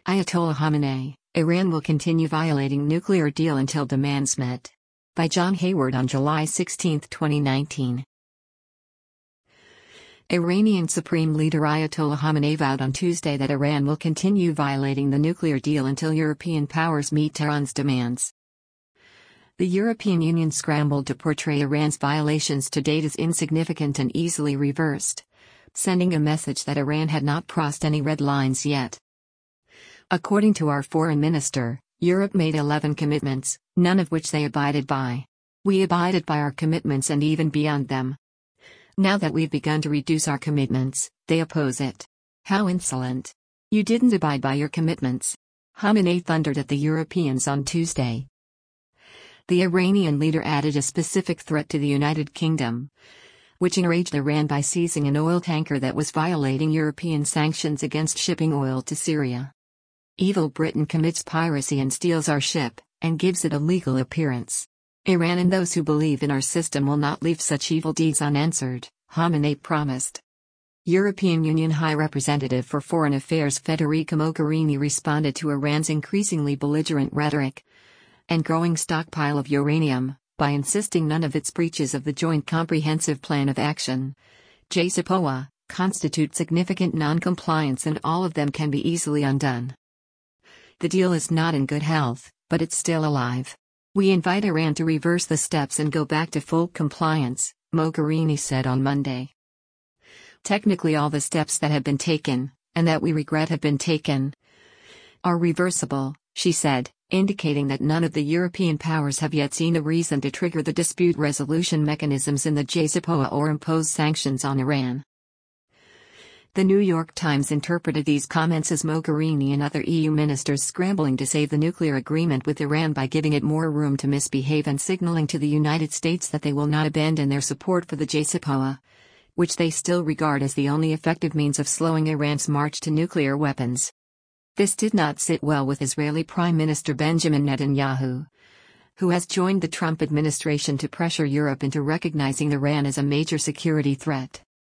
Ayatollah Khamenei, Iran will continue violating nuclear deal until demands met. By John Hayward on July 16, 2019. Iranian Supreme Leader Ayatollah Khamenei vowed on Tuesday that Iran will continue violating the nuclear deal until European powers meet Tehran's demands. The European Union scrambled to portray Iran's violations to date as insignificant and easily reversed, sending a message that Iran had not crossed any red lines yet. According to our foreign minister, Europe made 11 commitments, none of which they abided by. We abided by our commitments and even beyond them. Now that we've begun to reduce our commitments, they oppose it. How insolent. You didn't abide by your commitments. Khamenei thundered at the Europeans on Tuesday. The Iranian leader added a specific threat to the United Kingdom, which enraged Iran by seizing an oil tanker that was violating European sanctions against shipping oil to Syria. Evil Britain commits piracy and steals our ship, and gives it a legal appearance. Iran and those who believe in our system will not leave such evil deeds unanswered, Khamenei promised. European Union High Representative for Foreign Affairs Federica Mogherini responded to Iran's increasingly belligerent rhetoric and growing stockpile of uranium by insisting none of its breaches of the Joint Comprehensive Plan of Action, JCPOA, constitute significant non-compliance, and all of them can be easily undone. The deal is not in good health, but it's still alive. We invite Iran to reverse the steps and go back to full compliance, Mogherini said on Monday. Technically, all the steps that have been taken, and that we regret have been taken, are reversible, she said, indicating that none of the European powers have yet seen a reason to trigger the dispute resolution mechanisms in the JCPOA or impose sanctions on Iran. The New York Times interpreted these comments as Mogherini and other EU ministers scrambling to save the nuclear agreement with Iran by giving it more room to misbehave and signaling to the United States that they will not abandon their support for the JCPOA, which they still regard as the only effective means of slowing Iran's march to nuclear weapons. This did not sit well with Israeli Prime Minister Benjamin Netanyahu, who has joined the Trump administration to pressure Europe into recognizing Iran as a major security threat.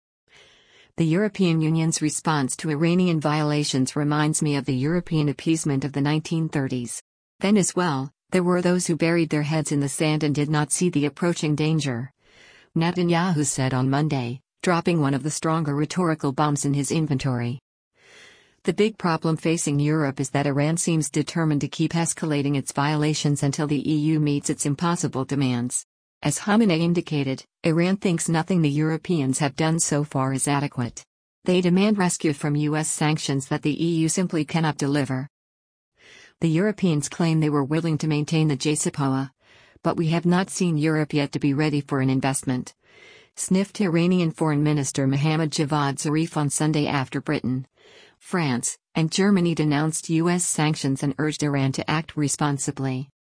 The European Union's response to Iranian violations reminds me of the European appeasement of the 1930s. Then as well, there were those who buried their heads in the sand and did not see the approaching danger, Netanyahu said on Monday, dropping one of the stronger rhetorical bombs in his inventory. The big problem facing Europe is that Iran seems determined to keep escalating its violations until the EU meets its impossible demands. As Khamenei indicated, Iran thinks nothing the Europeans have done so far is adequate. They demand rescue from US sanctions that the EU simply cannot deliver. The Europeans claim they were willing to maintain the JCPOA, but we have not seen Europe yet to be ready for an investment, sniffed Iranian Foreign Minister Mohammad Javad Zarif on Sunday after Britain, France, and Germany denounced US sanctions and urged Iran to act responsibly.